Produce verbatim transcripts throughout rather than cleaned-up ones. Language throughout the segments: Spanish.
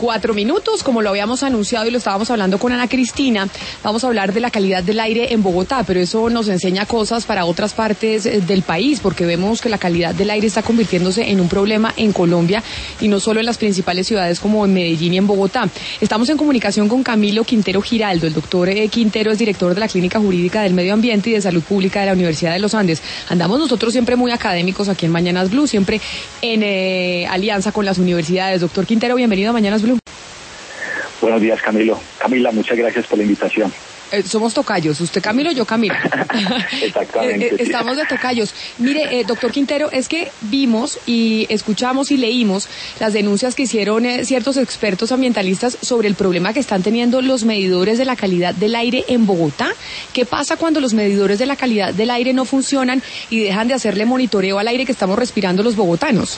Cuatro minutos, como lo habíamos anunciado y lo estábamos hablando con Ana Cristina, vamos a hablar de la calidad del aire en Bogotá, pero eso nos enseña cosas para otras partes del país, porque vemos que la calidad del aire está convirtiéndose en un problema en Colombia y no solo en las principales ciudades como en Medellín y en Bogotá. Estamos en comunicación con Camilo Quintero Giraldo. El doctor Quintero es director de la Clínica Jurídica del Medio Ambiente y de Salud Pública de la Universidad de los Andes. Andamos nosotros siempre muy académicos aquí en Mañanas Blue, siempre en eh, alianza con las universidades. Doctor Quintero, bienvenido a Mañanas Blue. Buenos días, Camilo. Camila, muchas gracias por la invitación. Eh, somos tocayos, usted Camilo, yo Camilo. Exactamente. eh, eh, estamos de tocayos. Mire, eh, doctor Quintero, es que vimos y escuchamos y leímos las denuncias que hicieron eh, ciertos expertos ambientalistas sobre el problema que están teniendo los medidores de la calidad del aire en Bogotá. ¿Qué pasa cuando los medidores de la calidad del aire no funcionan y dejan de hacerle monitoreo al aire que estamos respirando los bogotanos?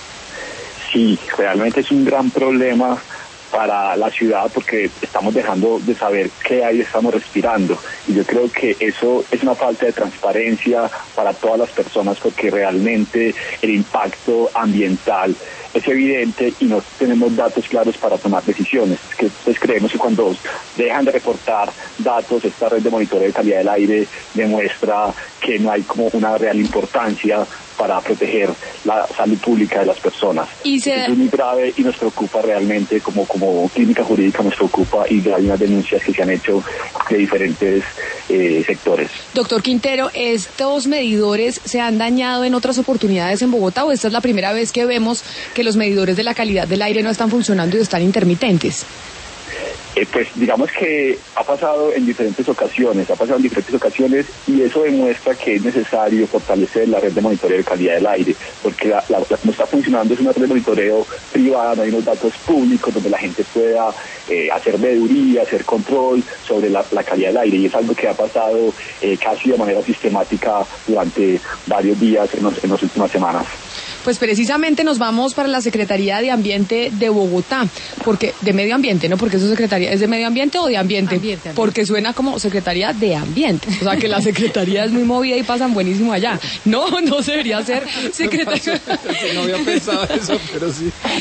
Sí, realmente es un gran problema para la ciudad porque estamos dejando de saber qué aire estamos respirando, y yo creo que eso es una falta de transparencia para todas las personas, porque realmente el impacto ambiental es evidente y no tenemos datos claros para tomar decisiones. Es que, pues, creemos que cuando dejan de reportar datos, esta red de monitoreo de calidad del aire demuestra que no hay como una real importancia para proteger la salud pública de las personas. Y se... Eso es muy grave y nos preocupa realmente, como, como clínica jurídica nos preocupa, y hay unas denuncias que se han hecho de diferentes eh, sectores. Doctor Quintero, ¿estos medidores se han dañado en otras oportunidades en Bogotá o esta es la primera vez que vemos que los medidores de la calidad del aire no están funcionando y están intermitentes? Eh, pues digamos que ha pasado en diferentes ocasiones, ha pasado en diferentes ocasiones y eso demuestra que es necesario fortalecer la red de monitoreo de calidad del aire, porque la, la, la, como está funcionando es una red de monitoreo privada, no hay unos datos públicos donde la gente pueda eh, hacer veeduría, hacer control sobre la, la calidad del aire, y es algo que ha pasado eh, casi de manera sistemática durante varios días en, los, en las últimas semanas. Pues precisamente nos vamos para la Secretaría de Ambiente de Bogotá, porque de Medio Ambiente, ¿no? Porque eso Secretaría es de Medio Ambiente o de Ambiente, ambiente, ambiente. Porque suena como Secretaría de Ambiente, o sea que la Secretaría es muy movida y pasan buenísimo allá. No, no debería ser Secretaría. No había pensado eso, pero sí.